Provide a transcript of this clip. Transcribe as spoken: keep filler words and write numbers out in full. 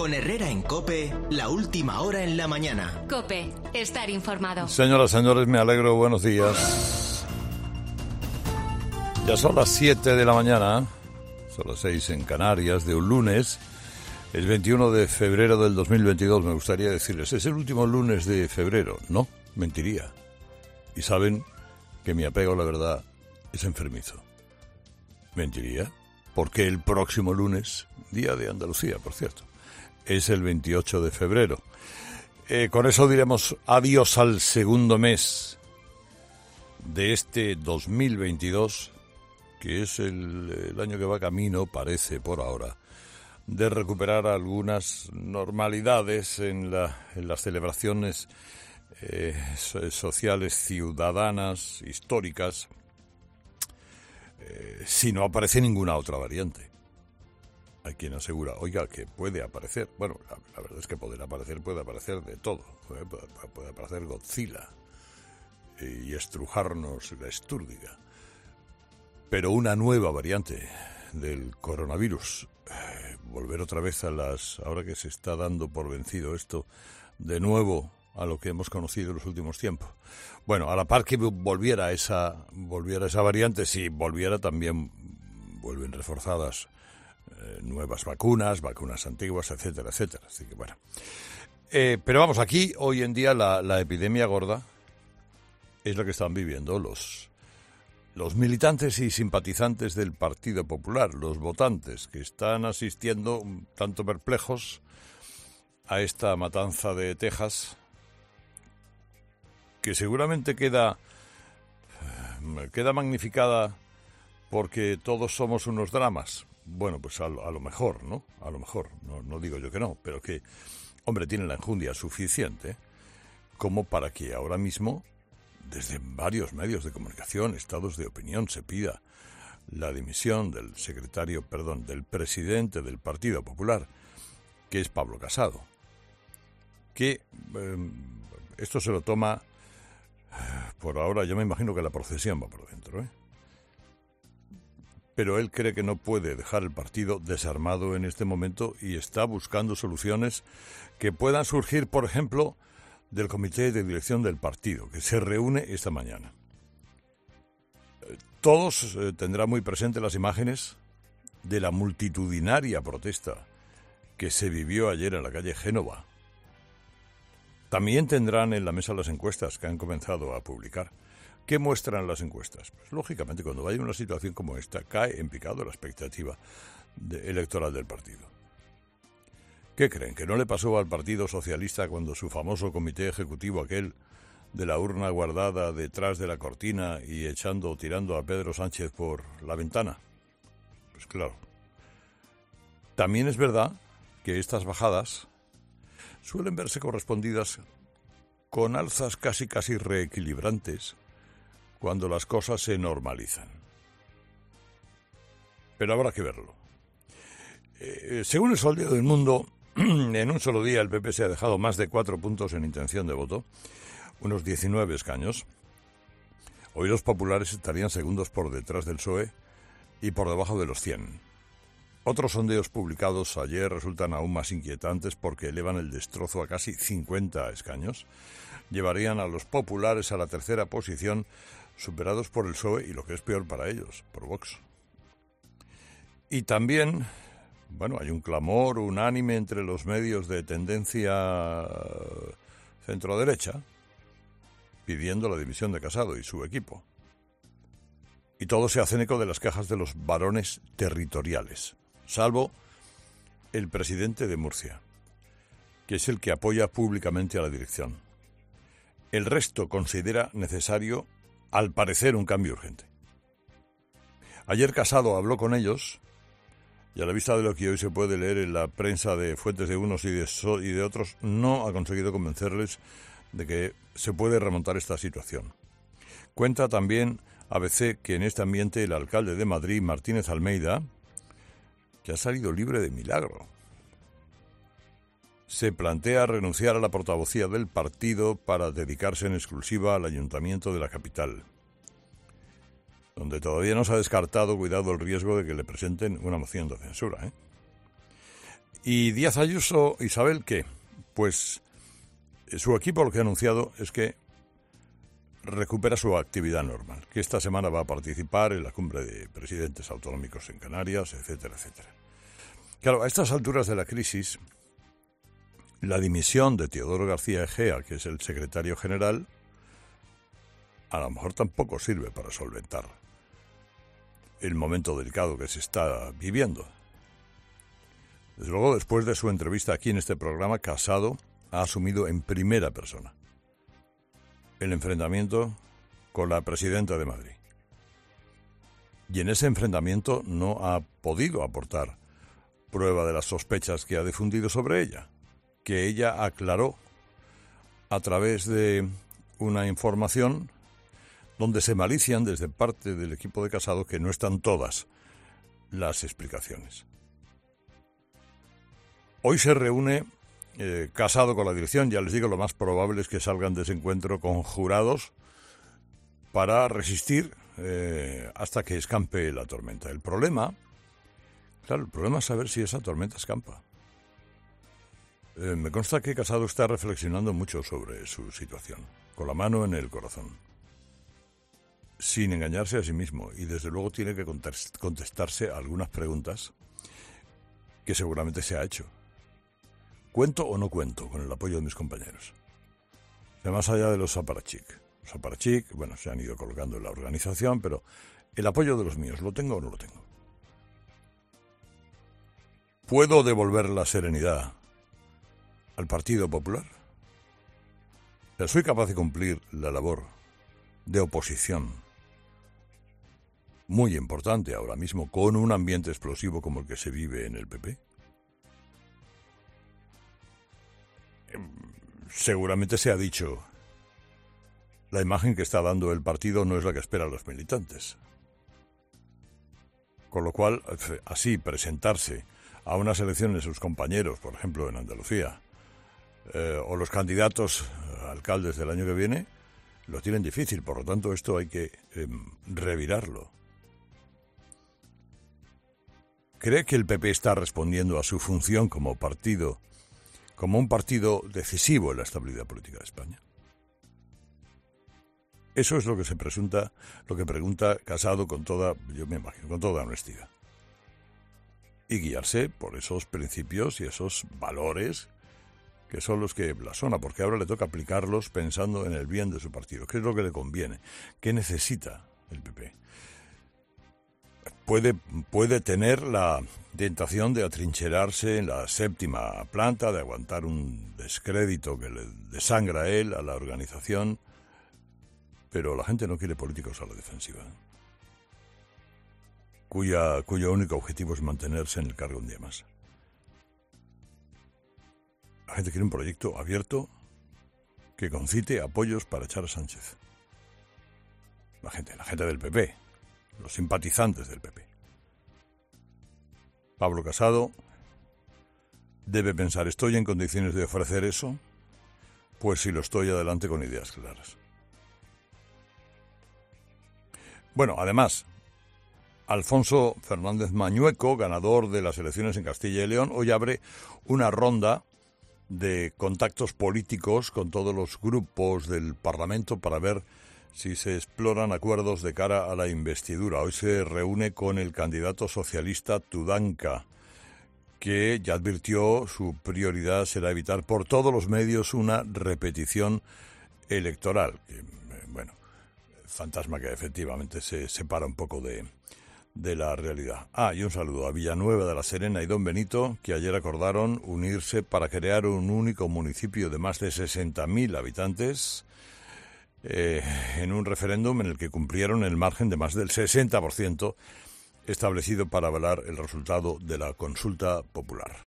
Con Herrera en COPE, la última hora en la mañana. COPE, estar informado. Señoras, señores, me alegro, buenos días. Ya son las siete de la mañana, son las seis en Canarias, de un lunes, el veintiuno de febrero del dos mil veintidós. Me gustaría decirles, es el último lunes de febrero. No, mentiría. Y saben que mi apego a la verdad es enfermizo. Mentiría, porque el próximo lunes, día de Andalucía, por cierto, es el veintiocho de febrero. Eh, con eso diremos adiós al segundo mes de este dos mil veintidós, que es el, el año que va camino, parece por ahora, de recuperar algunas normalidades en, la, en las celebraciones eh, sociales, ciudadanas, históricas, eh, si no aparece ninguna otra variante. Hay quien asegura, oiga, que puede aparecer. Bueno, la, la verdad es que poder aparecer puede aparecer de todo. Puede, puede, puede aparecer Godzilla y estrujarnos la estúrdiga. Pero una nueva variante del coronavirus, eh, volver otra vez a las... Ahora que se está dando por vencido esto, de nuevo a lo que hemos conocido en los últimos tiempos. Bueno, a la par que volviera esa, volviera esa variante, si volviera también vuelven reforzadas Eh, nuevas vacunas, vacunas antiguas, etcétera, etcétera. Así que bueno. Eh, pero vamos, aquí hoy en día la, la epidemia gorda es la que están viviendo los, los militantes y simpatizantes del Partido Popular, los votantes que están asistiendo un tanto perplejos a esta matanza de Texas, que seguramente queda, queda magnificada porque todos somos unos dramas. Bueno, pues a lo, a lo mejor, ¿no? A lo mejor, no, no digo yo que no, pero que, hombre, tiene la enjundia suficiente como para que ahora mismo, desde varios medios de comunicación, estados de opinión, se pida la dimisión del secretario, perdón, del presidente del Partido Popular, que es Pablo Casado, que eh, esto se lo toma, por ahora yo me imagino que la procesión va por dentro, ¿eh? Pero él cree que no puede dejar el partido desarmado en este momento y está buscando soluciones que puedan surgir, por ejemplo, del comité de dirección del partido, que se reúne esta mañana. Todos eh, tendrán muy presentes las imágenes de la multitudinaria protesta que se vivió ayer en la calle Génova. También tendrán en la mesa las encuestas que han comenzado a publicar. ¿Qué muestran las encuestas? Pues lógicamente cuando vaya una situación como esta cae en picado la expectativa de, electoral del partido. ¿Qué creen? ¿Que no le pasó al Partido Socialista cuando su famoso comité ejecutivo aquel de la urna guardada detrás de la cortina y echando o tirando a Pedro Sánchez por la ventana? Pues claro. También es verdad que estas bajadas suelen verse correspondidas con alzas casi casi reequilibrantes cuando las cosas se normalizan. Pero habrá que verlo. Eh, según el Sondeo del Mundo, en un solo día el P P se ha dejado más de cuatro puntos en intención de voto, unos diecinueve escaños. Hoy los populares estarían segundos por detrás del P S O E y por debajo de los cien. Otros sondeos publicados ayer resultan aún más inquietantes porque elevan el destrozo a casi cincuenta escaños. Llevarían a los populares a la tercera posición, superados por el P S O E y, lo que es peor para ellos, por Vox. Y también, bueno, hay un clamor unánime entre los medios de tendencia centro-derecha pidiendo la dimisión de Casado y su equipo. Y todos se hacen eco de las quejas de los varones territoriales, salvo el presidente de Murcia, que es el que apoya públicamente a la dirección. El resto considera necesario, al parecer, un cambio urgente. Ayer Casado habló con ellos y, a la vista de lo que hoy se puede leer en la prensa de fuentes de unos y de, so- y de otros, no ha conseguido convencerles de que se puede remontar esta situación. Cuenta también A B C que en este ambiente el alcalde de Madrid, Martínez Almeida, que ha salido libre de milagro, se plantea renunciar a la portavocía del partido para dedicarse en exclusiva al ayuntamiento de la capital, donde todavía no se ha descartado, cuidado, el riesgo de que le presenten una moción de censura, ¿eh? Y Díaz Ayuso, Isabel, ¿qué? Pues su equipo lo que ha anunciado es que recupera su actividad normal, que esta semana va a participar en la cumbre de presidentes autonómicos en Canarias, etcétera, etcétera. Claro, a estas alturas de la crisis, la dimisión de Teodoro García Egea, que es el secretario general, a lo mejor tampoco sirve para solventar el momento delicado que se está viviendo. Desde luego, después de su entrevista aquí en este programa, Casado ha asumido en primera persona el enfrentamiento con la presidenta de Madrid. Y en ese enfrentamiento no ha podido aportar prueba de las sospechas que ha difundido sobre ella, que ella aclaró a través de una información donde se malician desde parte del equipo de Casado que no están todas las explicaciones. Hoy se reúne eh, Casado con la dirección, ya les digo, lo más probable es que salgan de ese encuentro conjurados para resistir eh, hasta que escampe la tormenta. El problema, claro, el problema es saber si esa tormenta escampa. Eh, me consta que Casado está reflexionando mucho sobre su situación, con la mano en el corazón, sin engañarse a sí mismo, y desde luego tiene que contestarse a algunas preguntas que seguramente se ha hecho. ¿Cuento o no cuento con el apoyo de mis compañeros? O sea, más allá de los aparachic. Los aparachic, bueno, se han ido colocando en la organización, pero el apoyo de los míos, ¿lo tengo o no lo tengo? ¿Puedo devolver la serenidad al Partido Popular? O sea, ¿soy capaz de cumplir la labor de oposición muy importante ahora mismo con un ambiente explosivo como el que se vive en el P P? Seguramente se ha dicho, la imagen que está dando el partido no es la que esperan los militantes. Con lo cual, así presentarse a unas elecciones sus compañeros, por ejemplo en Andalucía, eh, o los candidatos a alcaldes del año que viene, lo tienen difícil. Por lo tanto, esto hay que eh, revirarlo. ¿Cree que el P P está respondiendo a su función como partido, como un partido decisivo en la estabilidad política de España? Eso es lo que se presunta, lo que pregunta Casado con toda, yo me imagino, con toda honestidad. Y guiarse por esos principios y esos valores que son los que blasona, porque ahora le toca aplicarlos pensando en el bien de su partido. ¿Qué es lo que le conviene? ¿Qué necesita el P P? Puede, puede tener la tentación de atrincherarse en la séptima planta, de aguantar un descrédito que le desangra a él, a la organización, pero la gente no quiere políticos a la defensiva, cuya, cuyo único objetivo es mantenerse en el cargo un día más. La gente quiere un proyecto abierto que concite apoyos para echar a Sánchez. La gente, la gente del P P, los simpatizantes del P P. Pablo Casado debe pensar, ¿estoy en condiciones de ofrecer eso? Pues si lo estoy, adelante con ideas claras. Bueno, además, Alfonso Fernández Mañueco, ganador de las elecciones en Castilla y León, hoy abre una ronda de contactos políticos con todos los grupos del Parlamento para ver si se exploran acuerdos de cara a la investidura. Hoy se reúne con el candidato socialista Tudanca, que ya advirtió su prioridad será evitar por todos los medios una repetición electoral. Que, bueno, fantasma que efectivamente se separa un poco de, de la realidad. Ah, y un saludo a Villanueva de la Serena y Don Benito, que ayer acordaron unirse para crear un único municipio de más de sesenta mil habitantes, eh, en un referéndum en el que cumplieron el margen de más del sesenta por ciento establecido para avalar el resultado de la consulta popular.